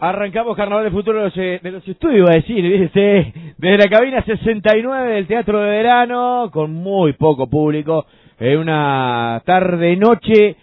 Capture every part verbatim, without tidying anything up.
Arrancamos Carnaval de Futuro de los, eh, de los estudios, iba a decir, ¿viste? Desde la cabina sesenta y nueve del Teatro de Verano, con muy poco público, en una tarde-noche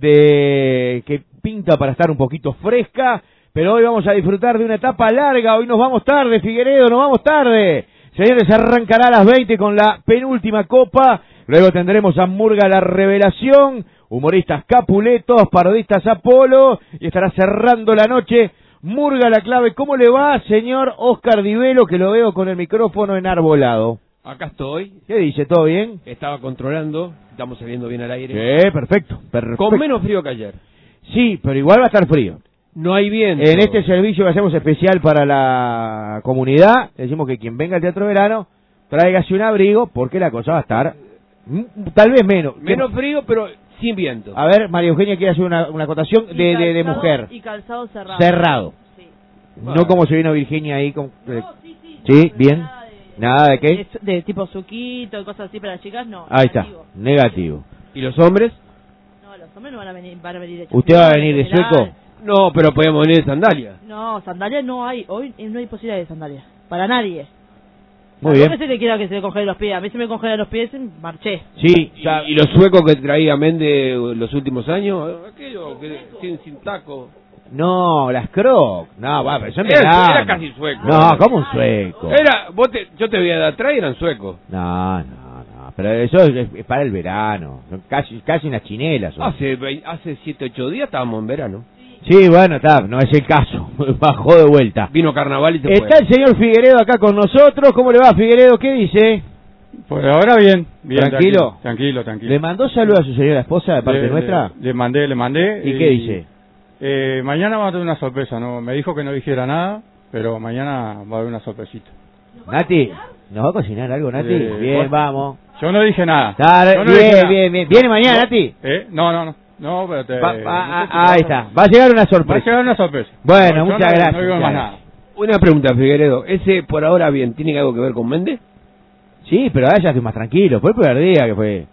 de que pinta para estar un poquito fresca, pero hoy vamos a disfrutar de una etapa larga, hoy nos vamos tarde, Figueredo, nos vamos tarde. Señores, arrancará a las veinte con la penúltima copa, luego tendremos a Murga la Revelación, humoristas Capuletos, parodistas Apolo, y estará cerrando la noche Murga la Clave. ¿Cómo le va, señor Oscar Di Velo, que lo veo con el micrófono enarbolado? Acá estoy. ¿Qué dice? ¿Todo bien? Estaba controlando, estamos saliendo bien al aire. Sí, perfecto, perfecto. Con menos frío que ayer. Sí, pero igual va a estar frío. No hay viento. En este servicio que hacemos especial para la comunidad, decimos que quien venga al Teatro de Verano, tráigase un abrigo, porque la cosa va a estar, tal vez menos. Menos frío, pero sin viento. A ver, María Eugenia quiere hacer una, una acotación de, de, de mujer. Y calzado cerrado. Cerrado. Sí. Bueno. No como se vino Virginia ahí con... Eh, No, sí, sí. ¿Sí? No, ¿Bien? Nada de, ¿Nada de qué? De, de tipo suquito y cosas así para las chicas, no. Ahí negativo. está, negativo. ¿Y los hombres? No, los hombres no van a venir, van a venir de ¿Usted va a championes, venir de general. sueco? No, pero podemos venir de sandalia. No, sandalias no hay. Hoy no hay posibilidad de sandalias. Para nadie. Muy A bien. veces le quiera que se le congelen los pies. A mí se me congelan los pies, marché. Sí, ¿Y, ya, y los suecos que traía Méndez los últimos años? Aquello que sin, sin taco. no, las Croc. No, va, pero son Era, veranos. era casi sueco. No, como un sueco. Era, vos te, yo te veía de atrás y eran suecos. No, no, no, pero eso es, es para el verano. Son casi, casi unas chinelas. son. Hace vein- hace siete, ocho días estábamos en verano. Sí, bueno, está, no es el caso. Bajó de vuelta. Vino carnaval y se Está fue. el señor Figueredo acá con nosotros. ¿Cómo le va, Figueredo? ¿Qué dice? Pues ahora bien, bien. ¿Tranquilo? Tranquilo, tranquilo. ¿Le mandó saludos a su señora esposa de parte Le- nuestra? Le, le mandé, le mandé. ¿Y qué dice? Eh, mañana va a tener una sorpresa, ¿no? Me dijo que no dijera nada, pero mañana va a haber una sorpresita. Nati, ¿nos va a cocinar algo, Nati? Eh, bien, bueno. vamos. Yo no dije nada. Dale, Yo no bien, dije nada. bien, bien. ¿Viene mañana, No, Nati? ¿Eh? No, no, no. No, pero te... Va- no va- sé si ah, ahí vas a- está. Va a llegar una Va a sorpresa. llegar una sorpresa. Bueno, No, yo muchas no- gracias. No digo muchas más gracias. nada. Una pregunta, Figueredo. ¿Ese por ahora bien tiene algo que ver con Méndez? Sí, pero ahora ya estoy más tranquilo. Fue el primer día que fue.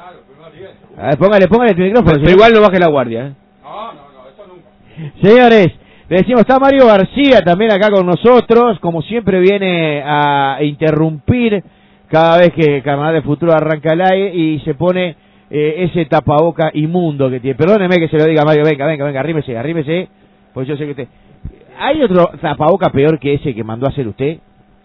A ver, póngale, póngale tu micrófono. Pero señor. igual no baje la guardia, ¿eh? No, no, no, eso nunca. Señores, le decimos, está Mario García también acá con nosotros. Como siempre viene a interrumpir cada vez que Carnaval de Futuro arranca el aire y se pone eh, ese tapaboca inmundo que tiene. Perdóneme que se lo diga, Mario, venga, venga, venga, arrímese, arrímese. Pues yo sé que usted... ¿Hay otro tapaboca peor que ese que mandó a hacer usted?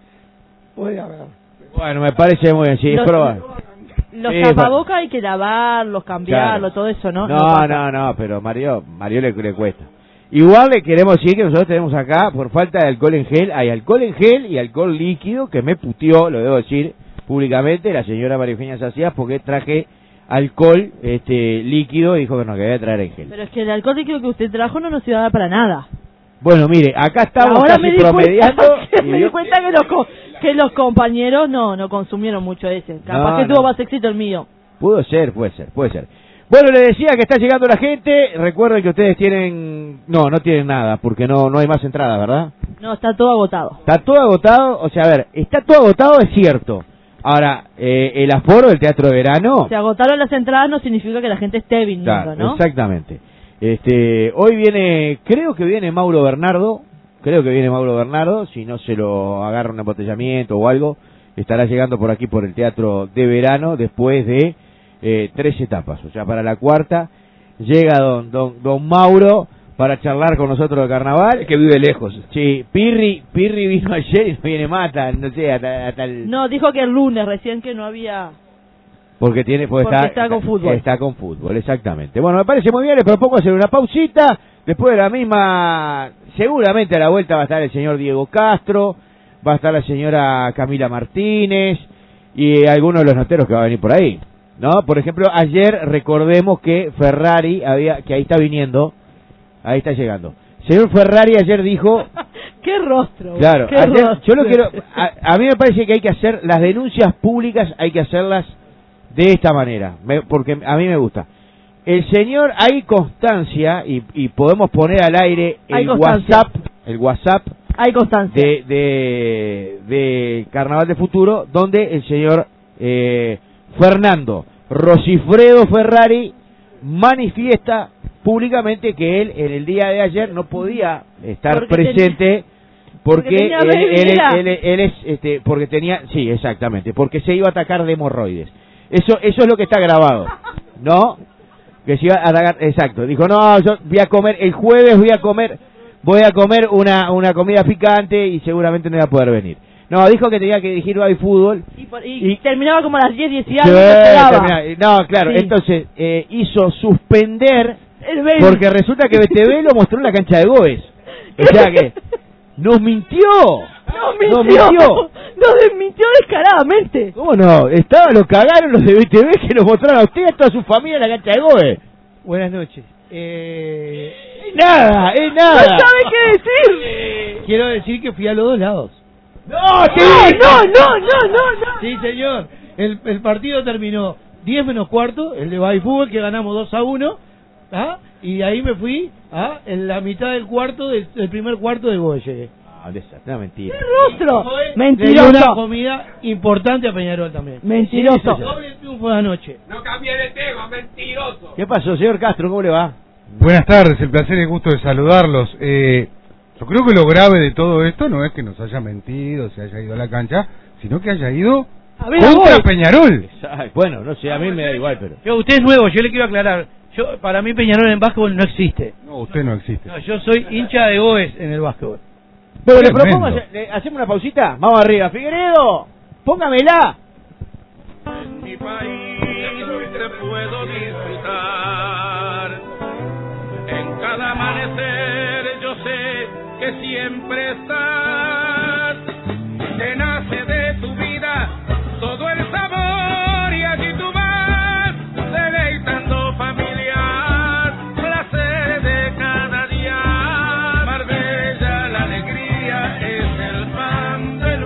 Puede haber. Bueno, me parece muy bien, sí, es Los- probable. Los Sí, tapabocas hay que lavarlos, cambiarlos, Claro. todo eso, ¿no? No, pasa. no, no, pero Mario, Mario le, le cuesta. Igual le queremos decir que nosotros tenemos acá, por falta de alcohol en gel, hay alcohol en gel y alcohol líquido, que me puteó, lo debo decir públicamente, la señora María Eugenia Sacías, porque traje alcohol este líquido y dijo que no, que debía traer en gel. Pero es que el alcohol líquido que usted trajo no nos iba a dar para nada. Bueno, mire, acá estamos Ahora casi me di promediando. cuenta, que, y me di yo- cuenta que los, co- que los compañeros no no consumieron mucho ese. Capaz No, que no. tuvo más éxito el mío. Pudo ser, puede ser, puede ser. Bueno, le decía que está llegando la gente. Recuerden que ustedes tienen... No, no tienen nada, porque no no hay más entradas, ¿verdad? No, está todo agotado. Está todo agotado, o sea, a ver, está todo agotado, es cierto. Ahora, eh, el aforo del Teatro de Verano... Se agotaron las entradas no significa que la gente esté viniendo, Claro, ¿no? exactamente. Este, hoy viene, creo que viene Mauro Bernardo, creo que viene Mauro Bernardo, si no se lo agarra un embotellamiento o algo, estará llegando por aquí por el Teatro de Verano después de eh, tres etapas, o sea, para la cuarta llega don, don, don Mauro para charlar con nosotros de carnaval. Es que vive lejos. Sí, Pirri, Pirri vino ayer y no viene más, hasta, no sé, hasta, hasta el... No, dijo que el lunes recién que no había... Porque tiene, pues Porque está, está con fútbol. Está con fútbol, exactamente. Bueno, me parece muy bien, le propongo hacer una pausita. Después de la misma, seguramente a la vuelta va a estar el señor Diego Castro, va a estar la señora Camila Martínez y algunos de los noteros que va a venir por ahí, ¿no? Por ejemplo, ayer recordemos que Ferrari había, que ahí está viniendo, ahí está llegando. Señor Ferrari ayer dijo... ¡Qué rostro! Claro, qué ayer- rostro. yo lo quiero, a, a mí me parece que hay que hacer las denuncias públicas, hay que hacerlas de esta manera, me- porque a mí me gusta. El señor, hay constancia y, y podemos poner al aire Hay el constancia. WhatsApp, el WhatsApp Hay constancia. de, de, de Carnaval de Futuro, donde el señor eh, Fernando Rosifredo Ferrari manifiesta públicamente que él en el día de ayer no podía estar Porque presente tenía, porque, porque tenía él, él, bebida. él, él, él es este porque tenía sí exactamente porque se iba a atacar de hemorroides. Eso eso es lo que está grabado, ¿no? Que se iba a atacar, exacto. Dijo, no, yo voy a comer el jueves, voy a comer voy a comer una una comida picante y seguramente no voy a poder venir. No, dijo que tenía que dirigir baby fútbol. Y, por- y Y- terminaba como a las diez, diez y Sí, algo. no llegaba. termina- no, claro, Sí. entonces eh, hizo suspender El baby. porque resulta que B T V lo mostró en la cancha de Goes. O sea que nos mintió. Nos mintió. Nos mintió. Nos desmintió descaradamente. ¿Cómo no? Estaba, lo cagaron los de B T V que lo mostraron a usted y a toda su familia en la cancha de Goes. Buenas noches. Eh, Es nada, es No nada. sabe qué decir. quiero decir que fui a los dos lados. No, No, sí. no, no, no, no, no. Sí, señor. El, el partido terminó diez menos cuarto, el de Baby Fútbol, que ganamos dos a uno. ¿Ah? Y de ahí me fui ¿ah? en la mitad del cuarto, del, del primer cuarto de Goes llegué. No, esa- no, mentira. ¡Qué rostro! Le dio una Mentiroso. comida importante a Peñarol también. Mentiroso. Sí, sí, sí. Doble triunfo de la noche. No cambie de tema, mentiroso. ¿Qué pasó, señor Castro? ¿Cómo le va? Buenas tardes, el placer y el gusto de saludarlos. Eh, yo creo que lo grave de todo esto no es que nos haya mentido, se haya ido a la cancha, sino que haya ido A ver, a contra vos. Peñarol. Ay, bueno, no sé, a mí me da igual, pero... Yo, usted es nuevo, yo le quiero aclarar. Yo, para mí Peñarol en básquetbol no existe. No, usted no existe. No, yo soy hincha de Goes en el básquetbol. Pero le Tremendo. propongo, hacer- le- hacemos una pausita. Vamos arriba. Figueredo, póngamela. En mi país te puedo disfrutar. En cada amanecer yo sé que siempre estás. Te nace de tu vida todo el sabor y allí tú vas deleitando familias, placer de cada día. Marbella, la alegría es el pan del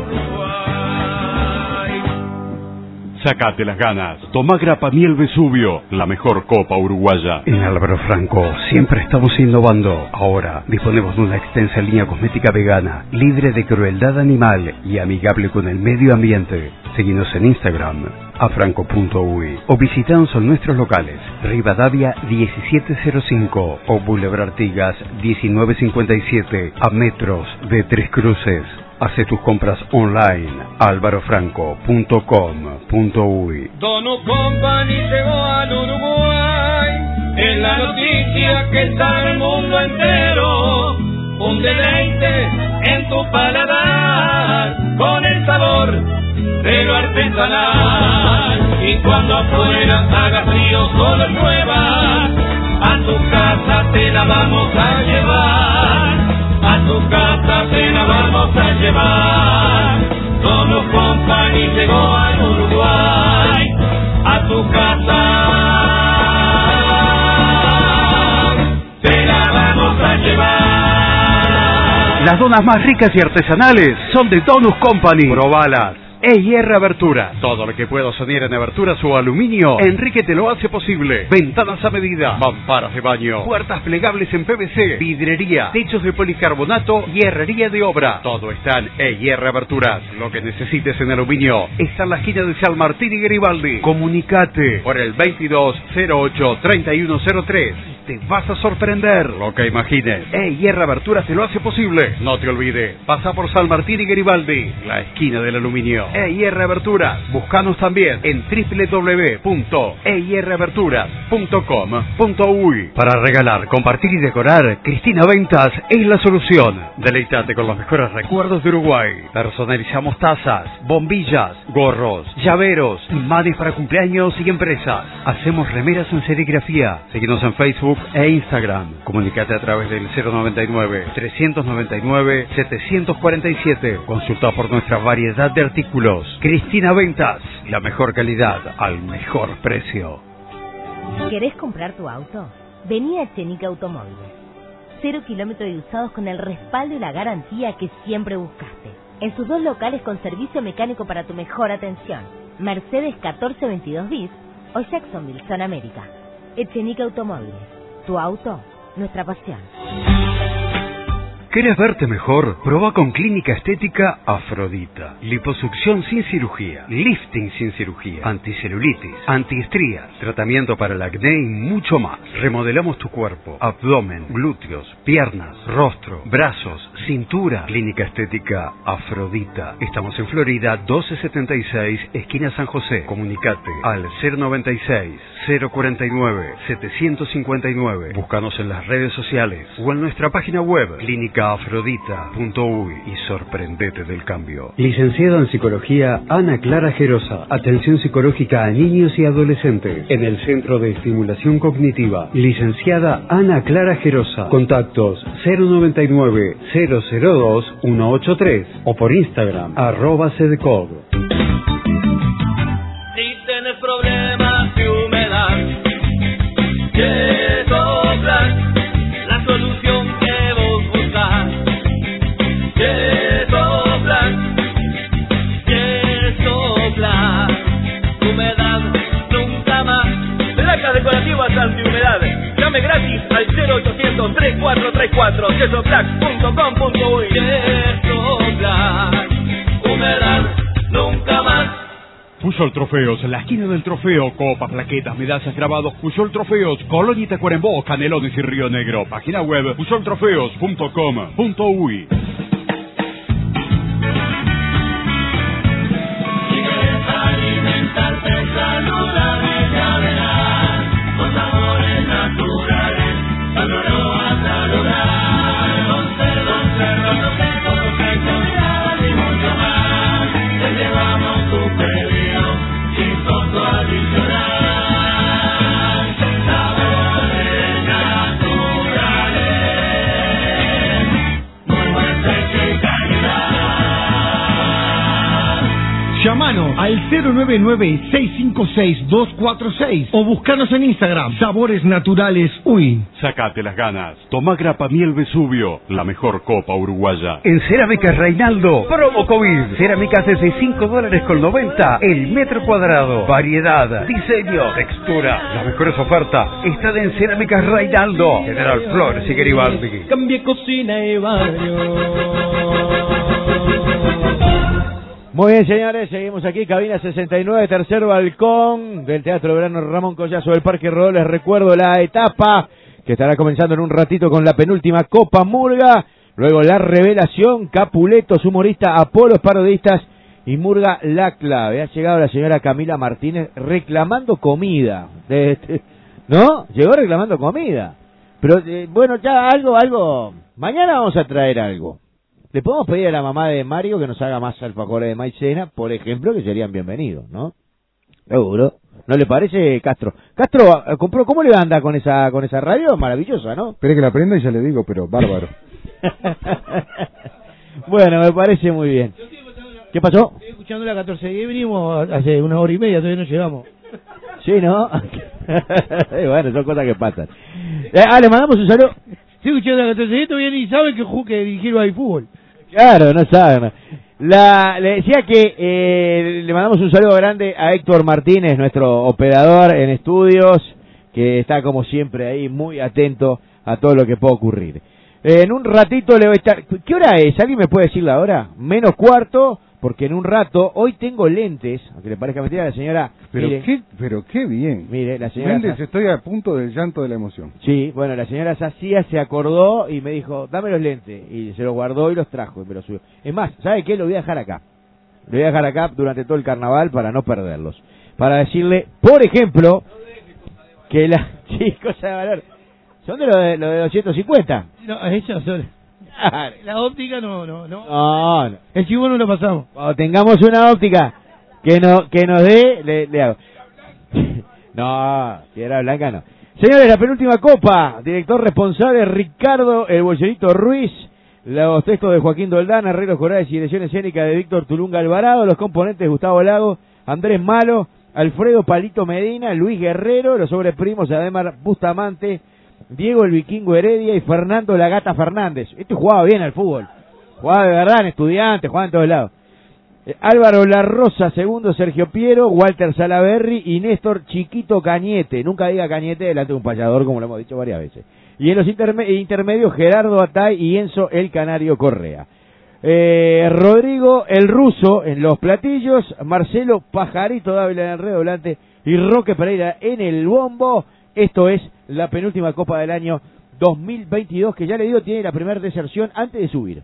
Uruguay. Sacate las ganas. Toma Grapa Miel Vesubio, la mejor copa uruguaya. En Álvaro Franco siempre estamos innovando. Ahora disponemos de una extensa línea cosmética vegana, libre de crueldad animal y amigable con el medio ambiente. Seguinos en Instagram, afranco punto uy, o visitanos en nuestros locales, Rivadavia diecisiete cero cinco o Boulevard Artigas diecinueve cincuenta y siete, a metros de Tres Cruces. Hace tus compras online, álvaro franco punto com punto uy. Dono Company llegó al Uruguay, es la noticia que está en el mundo entero. Un deleite en tu paladar, con el sabor de lo artesanal. Y cuando afuera haga frío, solo llueva, a tu casa te la vamos a llevar. A tu casa te la vamos a llevar. Dono Company llegó al Uruguay. A tu casa te la vamos a llevar. Las donas más ricas y artesanales son de Donus Company. Probalas. E I R Aberturas. Todo lo que puedo soñar en aberturas o aluminio, Enrique te lo hace posible. Ventanas a medida, mamparas de baño, puertas plegables en P V C, vidrería, techos de policarbonato y herrería de obra. Todo está en E I R Aberturas. Lo que necesites en aluminio está en la esquina de San Martín y Garibaldi. Comunicate por el veintidós cero ocho treinta y uno cero tres. Te vas a sorprender lo que imagines. E I R Aberturas te lo hace posible. No te olvides, pasa por San Martín y Garibaldi, la esquina del aluminio. E I R Aberturas. Búscanos también en doble u doble u doble u punto e i r aberturas punto com punto uy. Para regalar, compartir y decorar, Cristina Ventas es la solución. Deleitate con los mejores recuerdos de Uruguay. Personalizamos tazas, bombillas, gorros, llaveros, imanes para cumpleaños y empresas. Hacemos remeras en serigrafía. Síguenos en Facebook e Instagram. Comunicate a través del cero noventa y nueve, trescientos noventa y nueve, setecientos cuarenta y siete. Consulta por nuestra variedad de artículos. Cristina Ventas, la mejor calidad al mejor precio. ¿Querés comprar tu auto? Vení a Chenica Automóviles. Cero kilómetros de usados con el respaldo y la garantía que siempre buscaste. En sus dos locales con servicio mecánico para tu mejor atención. Mercedes catorce veintidós bis o Jacksonville, Zona América. Chenica Automóviles. Tu auto, nuestra pasión. ¿Querés verte mejor? Proba con Clínica Estética Afrodita. Liposucción sin cirugía, lifting sin cirugía, anticelulitis, antiestrías, tratamiento para el acné y mucho más. Remodelamos tu cuerpo, abdomen, glúteos, piernas, rostro, brazos, cintura. Clínica Estética Afrodita. Estamos en Florida doce setenta y seis, esquina San José. Comunicate al cero noventa y seis, cero cuarenta y nueve, setecientos cincuenta y nueve. Búscanos en las redes sociales o en nuestra página web clínica afrodita punto uy y sorprendete del cambio. Licenciada en Psicología Ana Clara Gerosa. Atención psicológica a niños y adolescentes en el Centro de Estimulación Cognitiva. Licenciada Ana Clara Gerosa. Contactos cero noventa y nueve, cero cero dos, ciento ochenta y tres o por Instagram arroba cdcog. Si tienes problemas de humedad, que soplar la solución que vos buscas, que soplar, que soplar, humedad nunca más. Placas decorativas antihumedad, llame gratis al cero ochocientos, treinta y cuatro treinta y cuatro, quesoplac punto com punto uy. Que soplar, humedad nunca más. Puyol Trofeos, la esquina del trofeo, copas, plaquetas, medallas, grabados. Puyol Trofeos, Colonia y Tacuarembó, Canelones y Río Negro. Página web puyol trofeos punto com punto uy. Llamanos al cero nueve nueve, seis cinco seis, dos cuatro seis o buscanos en Instagram, Sabores Naturales Uy. Sacate las ganas. Tomá grapa miel Vesubio, la mejor copa uruguaya. En Cerámicas Reinaldo, promo COVID. Cerámicas desde cinco dólares con noventa el metro cuadrado. Variedad, diseño, textura. Las mejores ofertas están en Cerámicas Reinaldo. General Flores y Garibaldi. Cambie cocina y baño. Muy bien, señores, seguimos aquí, cabina sesenta y nueve, tercer balcón del Teatro Verano Ramón Collazo del Parque Rodó. Les recuerdo la etapa que estará comenzando en un ratito con la penúltima Copa Murga, luego la revelación, Capuletos, humorista, Apolos, parodistas y Murga la clave. Ha llegado la señora Camila Martínez reclamando comida, ¿no? Llegó reclamando comida, pero eh, bueno, ya algo, algo, mañana vamos a traer algo. Le podemos pedir a la mamá de Mario que nos haga más alfajores de maicena, por ejemplo, que serían bienvenidos, ¿no? Seguro. ¿No le parece, Castro? Castro, compró, ¿cómo le anda con esa con esa radio? Maravillosa, ¿no? Espere que la prenda y ya le digo, pero bárbaro. Bueno, me parece muy bien. ¿Qué pasó? Estoy escuchando la catorce diez, venimos hace una hora y media, todavía no llegamos. Sí, ¿no? Bueno, son cosas que pasan. Eh, ah, le mandamos un saludo. Estoy escuchando la catorce diez, todavía ni saben que, que dirigir al fútbol. Claro, no saben. La, le decía que eh, le mandamos un saludo grande a Héctor Martínez, nuestro operador en estudios, que está como siempre ahí muy atento a todo lo que pueda ocurrir. Eh, en un ratito le voy a estar... ¿Qué hora es? ¿Alguien me puede decir la hora? Menos cuarto, porque en un rato, hoy tengo lentes, aunque le parezca mentira, la señora... Pero mire, qué, pero qué bien. Mire, la señora... Méndez, estoy a punto del llanto de la emoción. Sí, bueno, la señora Sacía se acordó y me dijo, dame los lentes, y se los guardó y los trajo y me los subió. Es más, ¿sabe qué? Lo voy a dejar acá. Lo voy a dejar acá durante todo el carnaval para no perderlos. Para decirle, por ejemplo, que la... Sí, cosa de valor. ¿Son de lo de, lo de doscientos cincuenta? No, ellos son... La óptica no, no, no. No, no. El chivo no lo pasamos. Cuando tengamos una óptica que, no, que nos dé, le, le hago. No, piedra blanca no. Señores, la penúltima copa. Director responsable Ricardo El Bollerito Ruiz. Los textos de Joaquín Doldán, arreglos corales y dirección escénica de Víctor Tulunga Alvarado. Los componentes Gustavo Lago, Andrés Malo, Alfredo Palito Medina, Luis Guerrero. Los sobreprimos Ademar Bustamante, Diego el Vikingo Heredia y Fernando la Gata Fernández. Este jugaba bien al fútbol. Jugaba de verdad en Estudiantes, jugaba en todos lados. Eh, Álvaro La Rosa, segundo Sergio Piero, Walter Salaberry y Néstor Chiquito Cañete. Nunca diga Cañete delante de un payador, como lo hemos dicho varias veces. Y en los interme intermedios, Gerardo Atay y Enzo el Canario Correa. Eh, Rodrigo el Ruso en los platillos, Marcelo Pajarito Dávila en el redoblante y Roque Pereira en el bombo. Esto es la penúltima Copa del año dos mil veintidós, que ya le digo, tiene la primera deserción antes de subir.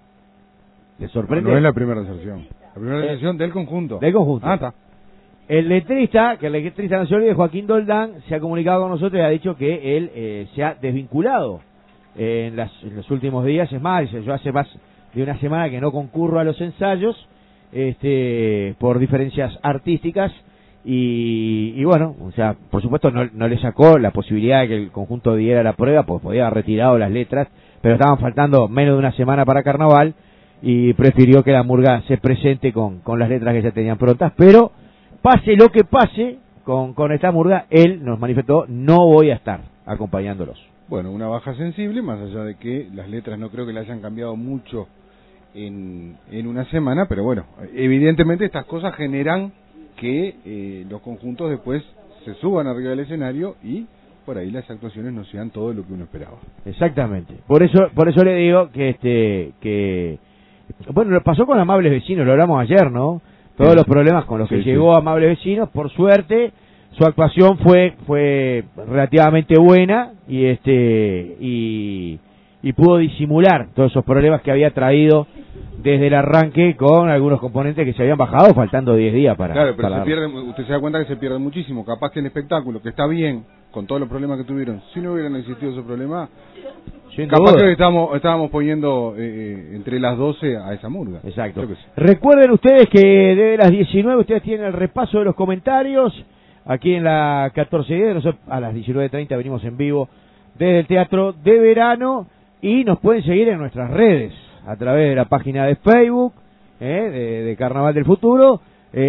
¿Le sorprende? No es la primera deserción. La primera deserción del conjunto. Del conjunto. Ah, está. El letrista, que el letrista no se olvide, Joaquín Doldán, se ha comunicado con nosotros y ha dicho que él eh, se ha desvinculado eh, en, las, en los últimos días. Es más, dice, yo hace más de una semana que no concurro a los ensayos este, por diferencias artísticas y, y bueno, o sea, por supuesto no, no le sacó la posibilidad de que el conjunto diera la prueba, pues podía haber retirado las letras, pero estaban faltando menos de una semana para Carnaval y prefirió que la murga se presente con, con las letras que ya tenían prontas, pero pase lo que pase con, con esta murga, él nos manifestó, no voy a estar acompañándolos. Bueno, una baja sensible, más allá de que las letras no creo que le hayan cambiado mucho en, en una semana, pero bueno, evidentemente estas cosas generan que eh, los conjuntos después se suban arriba del escenario y por ahí las actuaciones no sean todo lo que uno esperaba. Exactamente. Por eso por eso le digo que este que bueno, lo pasó con Amables Vecinos, lo hablamos ayer, ¿no? Todos sí. los problemas con los que sí, llegó sí. Amables Vecinos, por suerte su actuación fue fue relativamente buena y este y y pudo disimular todos esos problemas que había traído desde el arranque con algunos componentes que se habían bajado faltando diez días para... Claro, pero para se pierde, usted se da cuenta que se pierde muchísimo. Capaz que el espectáculo, que está bien, con todos los problemas que tuvieron, si no hubieran existido esos problemas, Sin capaz duda. que estábamos, estábamos poniendo eh, entre las doce a esa murga. Exacto. Recuerden ustedes que desde las diecinueve ustedes tienen el repaso de los comentarios. Aquí en la catorce diez, nosotros a las diecinueve treinta venimos en vivo desde el Teatro de Verano y nos pueden seguir en nuestras redes. A través de la página de Facebook, eh, de, de Carnaval del Futuro,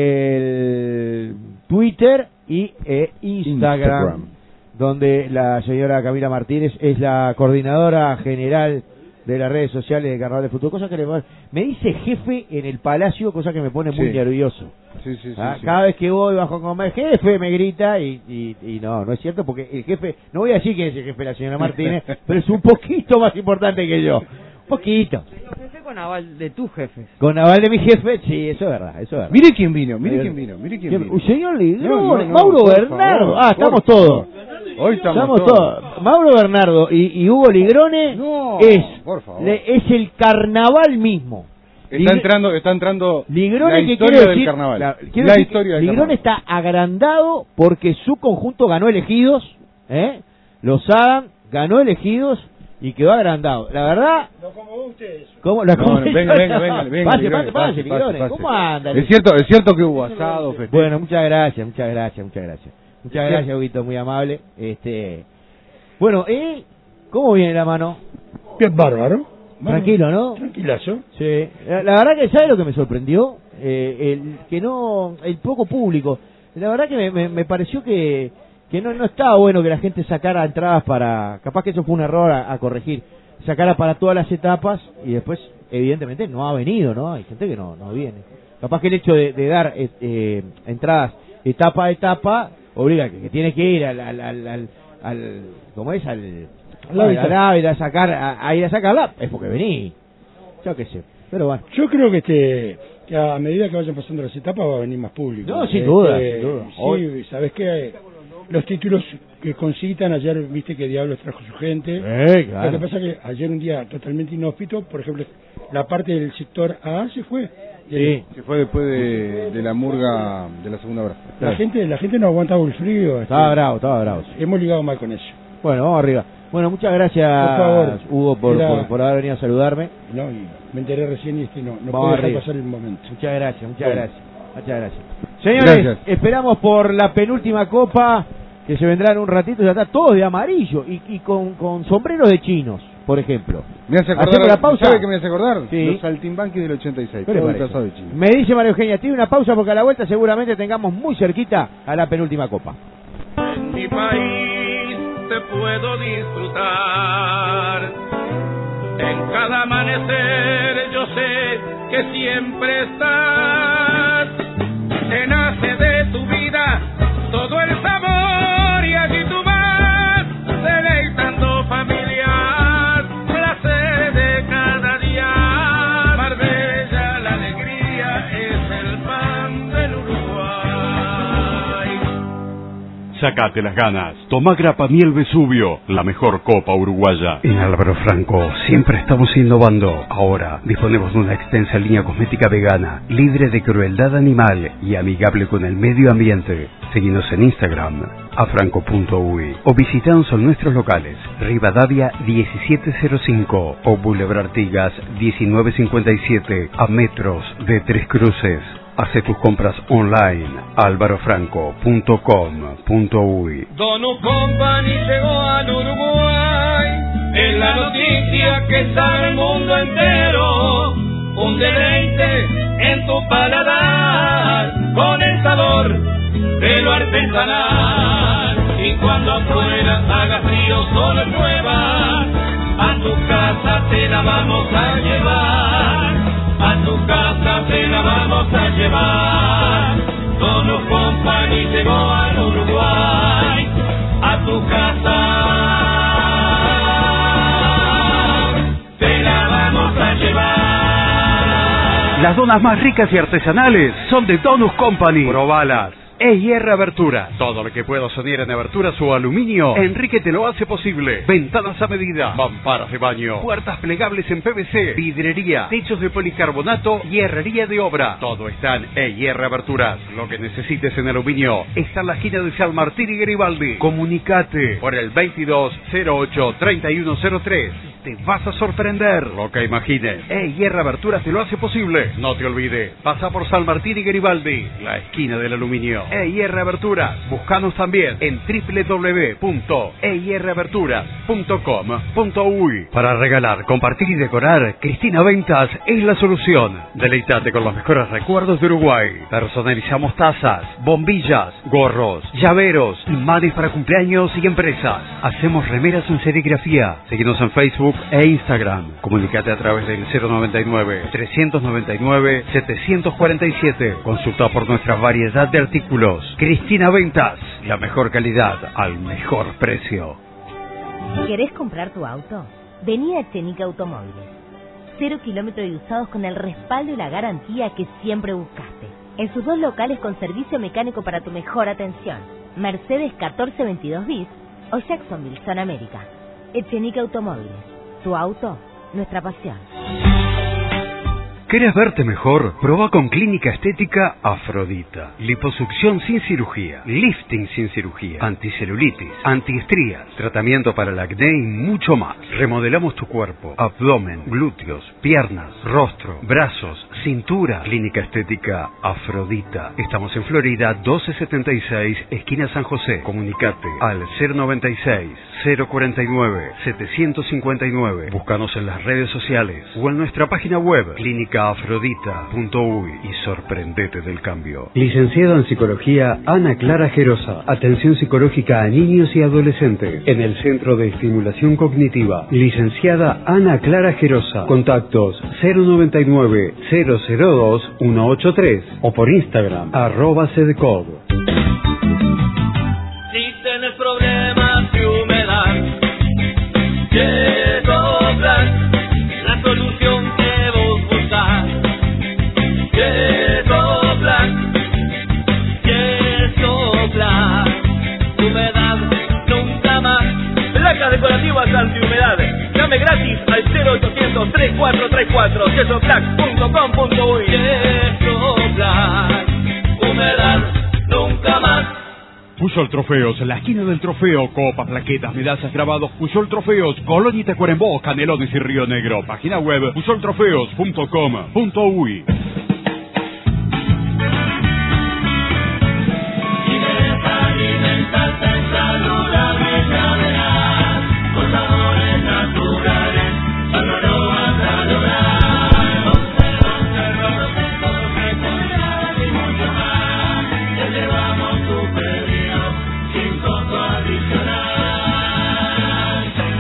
el Twitter y eh, Instagram, Instagram, donde la señora Camila Martínez es la coordinadora general de las redes sociales de Carnaval del Futuro. Cosa que le, me dice jefe en el Palacio, cosa que me pone muy sí. nervioso. Sí, sí, sí, ¿Ah? sí. Cada vez que voy bajo a comer, jefe, me grita y, y, y no, no es cierto porque el jefe, no voy a decir que es el jefe la señora Martínez, pero es un poquito más importante que yo. Poquito. Jefe con aval de tus jefes. Con aval de mi jefe, sí, eso es verdad, eso es verdad. Mire quién vino, mire quién vino, mire quién vino. Un señor Ligrone, no, no, no, Mauro Bernardo. Favor, ah, estamos todos. Hoy estamos, estamos todos. todos. Mauro Bernardo y, y Hugo Ligrone no, es, por favor. Le, es el carnaval mismo. Está Ligr entrando, está entrando Ligrone, la que historia del decir, carnaval. La, la decir, historia del Ligrone carnaval. está agrandado porque su conjunto ganó elegidos, ¿eh? Los Adam ganó elegidos y quedó agrandado. La verdad... Lo acomodó ustedes. ¿Cómo? Lo no, venga, venga, venga, venga. Pase, Ligrone, pase, pase, Ligrone. pase. ¿Cómo anda? Es cierto, es cierto que hubo asado, festejo. Bueno, muchas gracias, muchas gracias, muchas gracias. Muchas gracias, Huguito, muy amable. Este, bueno, ¿eh? ¿Cómo viene la mano? Bien bárbaro. Tranquilo, ¿no? Tranquilazo. Sí. La, la verdad que, ¿sabe lo que me sorprendió? Eh, el que no, el poco público. La verdad que me, me, me pareció que, que no, no estaba bueno que la gente sacara entradas para, capaz que eso fue un error a, a corregir, sacara para todas las etapas y después, evidentemente, no ha venido, ¿no? Hay gente que no, no viene. Capaz que el hecho de, de dar eh, eh, entradas etapa a etapa obliga que, que tiene que ir al, al, al, al, al ¿cómo es? Al... La ir a sacar a, a ir a sacarla es porque vení, yo qué sé, pero bueno. Yo creo que este que a medida que vayan pasando las etapas va a venir más público. No, sin este, duda, sin duda. Sí, Hoy... sabes que los títulos que concitan ayer, viste que Diablos trajo su gente. Eh, claro. Lo que pasa es que ayer un día totalmente inhóspito, por ejemplo, la parte del sector A se fue. Sí, se fue después de, de la murga de la segunda hora. La claro. gente, la gente no aguantaba el frío. Estaba este, bravo, estaba bravo. Sí. Hemos ligado mal con eso. Bueno, vamos arriba. Bueno, muchas gracias, por favor, Hugo, por, era... por, por haber venido a saludarme. No, y me enteré recién y este no, no puedo dejar pasar el momento. Muchas gracias, muchas bueno. gracias. Muchas gracias. Señores, gracias. Esperamos por la penúltima copa que se vendrá en un ratito. Ya está todo de amarillo y, y con, con sombreros de chinos, por ejemplo. Me hace acordar, la pausa. ¿sabe qué me hace acordar? Sí. Los saltimbanquis del ochenta y seis. Todo el pasado de China. Me dice María Eugenia, tiene una pausa porque a la vuelta seguramente tengamos muy cerquita a la penúltima copa. En mi país te puedo disfrutar. En cada amanecer yo sé que siempre estás. Te nace de tu vida todo el sabor y allí tú vas deleitando familia. Sacate las ganas. Tomá grapa miel Vesubio, la mejor copa uruguaya. En Álvaro Franco siempre estamos innovando. Ahora disponemos de una extensa línea cosmética vegana, libre de crueldad animal y amigable con el medio ambiente. Seguinos en Instagram, afranco punto uy, o visitanos en nuestros locales, Rivadavia diecisiete cero cinco o Boulevard Artigas diecinueve cincuenta y siete, a metros de Tres Cruces. Hace tus compras online, álvaro franco punto com punto uy. Donus Company llegó al Uruguay, es la noticia que sabe el mundo entero. Un deleite en tu paladar, con el sabor de lo artesanal. Y cuando afuera haga frío, solo llueva, a tu casa te la vamos a llevar. A tu casa te la vamos a llevar. Donus Company llegó al Uruguay, a tu casa te la vamos a llevar. Las donas más ricas y artesanales son de Donus Company. Probalas. E I R Abertura. Todo lo que puedo soñar en aberturas o aluminio, Enrique te lo hace posible. Ventanas a medida, mamparas de baño, puertas plegables en P V C, vidrería, techos de policarbonato y herrería de obra. Todo está en E I R Aberturas. Lo que necesites en aluminio está en la esquina de San Martín y Garibaldi. Comunicate por el veintidós cero ocho treinta y uno cero tres. Te vas a sorprender lo que imagines. E I R Aberturas te lo hace posible. No te olvides, pasa por San Martín y Garibaldi, la esquina del aluminio. E I R Aberturas. Búscanos también en doble u doble u doble u punto e i r aberturas punto com punto uy. Para regalar, compartir y decorar, Cristina Ventas es la solución. Deleitate con los mejores recuerdos de Uruguay. Personalizamos tazas, bombillas, gorros, llaveros, imanes para cumpleaños y empresas. Hacemos remeras en serigrafía. Síguenos en Facebook e Instagram. Comunicate a través del cero noventa y nueve, trescientos noventa y nueve, setecientos cuarenta y siete. Consulta por nuestra variedad de artículos. Cristina Ventas, la mejor calidad al mejor precio. ¿Querés comprar tu auto? Vení a Chenica Automóviles. Cero kilómetros de usados con el respaldo y la garantía que siempre buscaste. En sus dos locales con servicio mecánico para tu mejor atención. Mercedes catorce veintidós bis o Jacksonville, Zona América. Chenica Automóviles. Tu auto, nuestra pasión. ¿Querés verte mejor? Proba con Clínica Estética Afrodita. Liposucción sin cirugía, lifting sin cirugía, anticelulitis, antiestrías, tratamiento para el acné y mucho más. Remodelamos tu cuerpo, abdomen, glúteos, piernas, rostro, brazos, cintura. Clínica Estética Afrodita. Estamos en Florida doce setenta y seis, esquina San José. Comunicate al cero noventa y seis, cero cuarenta y nueve, setecientos cincuenta y nueve. Búscanos en las redes sociales o en nuestra página web clínica afrodita punto uy y sorprendete del cambio. Licenciada en Psicología Ana Clara Gerosa. Atención psicológica a niños y adolescentes en el Centro de Estimulación Cognitiva. Licenciada Ana Clara Gerosa. Contactos cero noventa y nueve, cero cero dos, uno ocho tres o por Instagram arroba cdcod. Si tienes problemas de humedad, que soplan la solución que vos buscás. Que soplan, que soplan, humedad nunca más. Placas decorativas antihumedad. Llame gratis al cero ochocientos, treinta y cuatro treinta y cuatro, quesoplac punto com punto uy. Que soplan, humedad nunca más. Puyol Trofeos, la esquina del trofeo, copas, plaquetas, medallas, grabados. Puyol Trofeos, Colonia y Tacuarembó, Canelones y Río Negro. Página web puyol trofeos punto com punto uy.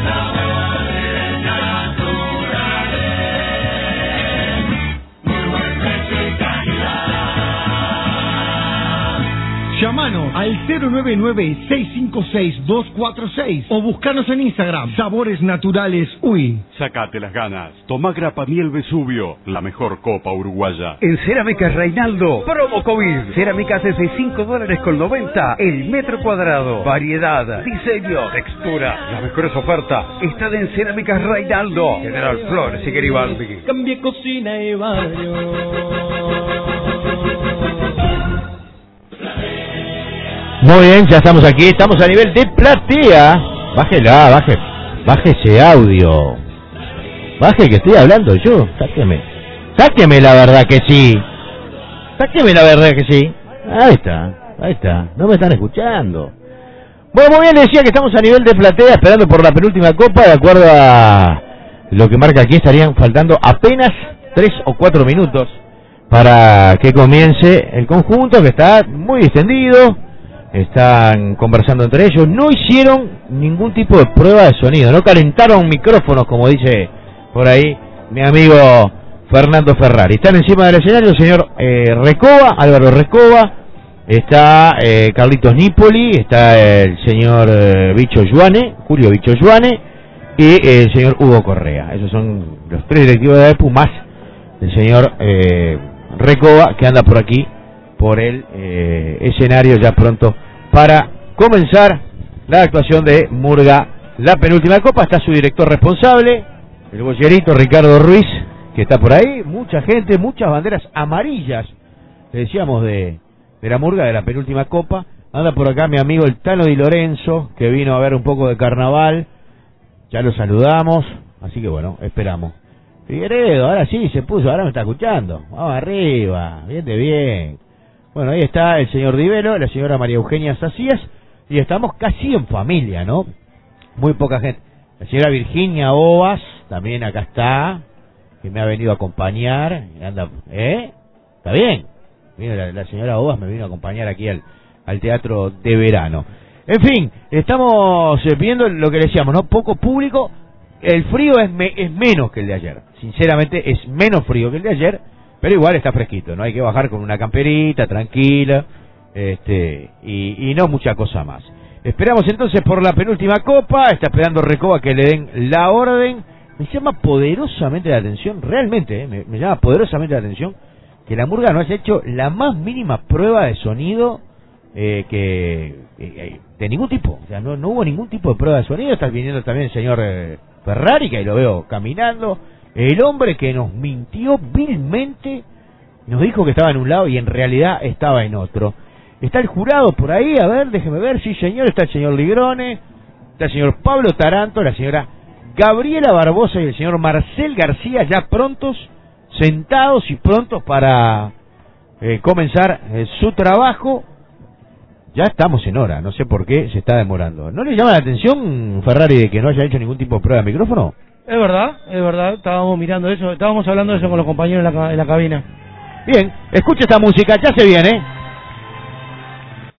Muy buen al cero nueve nueve, seis cinco seis, dos cuatro seis o buscanos en Instagram, Sabores Naturales Uy. Sacate las ganas. Tomá Grappa Miel Vesubio, la mejor copa uruguaya. En Cerámicas Reinaldo, promo COVID. Cerámicas desde cinco dólares con noventa el metro cuadrado. Variedad, diseño, textura. Las mejores ofertas están en Cerámicas Reinaldo. General Flores y Garibaldi. Cambie cocina y baño. Muy bien, ya estamos aquí, estamos a nivel de platea. Bájela, baje, baje ese audio. Baje que estoy hablando yo, sáqueme. Sáqueme la verdad que sí. Sáqueme la verdad que sí. Ahí está, ahí está, no me están escuchando. Bueno, muy bien, les decía que estamos a nivel de platea esperando por la penúltima copa. De acuerdo a lo que marca aquí, estarían faltando apenas tres o cuatro minutos para que comience el conjunto, que está muy distendido. Están conversando entre ellos. No hicieron ningún tipo de prueba de sonido, no calentaron micrófonos, como dice por ahí mi amigo Fernando Ferrari. Están encima del escenario el señor eh, Recoba, Álvaro Recoba, está eh, Carlitos Nípoli, está el señor eh, Bicho Yuane, Julio Bicho Yuane, y eh, el señor Hugo Correa. Esos son los tres directivos de AEPU, más el señor eh, Recoba, que anda por aquí, por el eh, escenario ya pronto para comenzar la actuación de Murga, la penúltima copa. Está su director responsable, el bollerito Ricardo Ruiz, que está por ahí. Mucha gente, muchas banderas amarillas, le decíamos, de, de la Murga, de la penúltima copa. Anda por acá mi amigo el Tano Di Lorenzo, que vino a ver un poco de carnaval. Ya lo saludamos, así que bueno, esperamos. Figueredo, ahora sí se puso, ahora me está escuchando. Vamos arriba, bien de bien. Bueno, ahí está el señor Divelo, la señora María Eugenia Sacías, y estamos casi en familia, ¿no? Muy poca gente. La señora Virginia Ovas, también acá está, que me ha venido a acompañar. Anda, ¿eh? ¿Está bien? Mira, la, la señora Ovas me vino a acompañar aquí al, al teatro de verano. En fin, estamos viendo lo que decíamos, ¿no? Poco público. El frío es, me, es menos que el de ayer. Sinceramente, es menos frío que el de ayer. Pero igual está fresquito, no hay que bajar con una camperita, tranquila, este, y, y no mucha cosa más. Esperamos entonces por la penúltima copa, está esperando Recoba que le den la orden. Me llama poderosamente la atención, realmente, eh, me, me llama poderosamente la atención que la Murga no haya hecho la más mínima prueba de sonido eh, que eh, de ningún tipo. O sea, no, no hubo ningún tipo de prueba de sonido. Está viniendo también el señor eh, Ferrari, que ahí lo veo caminando. El hombre que nos mintió vilmente, nos dijo que estaba en un lado y en realidad estaba en otro. Está el jurado por ahí, a ver, déjeme ver, sí señor, está el señor Ligrone, está el señor Pablo Taranto, la señora Gabriela Barbosa y el señor Marcel García, ya prontos, sentados y prontos para eh, comenzar eh, su trabajo. Ya estamos en hora, no sé por qué se está demorando. ¿No le llama la atención, Ferrari, de que no haya hecho ningún tipo de prueba de micrófono? Es verdad, es verdad, estábamos mirando eso, estábamos hablando de eso con los compañeros en la, en la cabina. Bien, escucha esta música, ya se viene.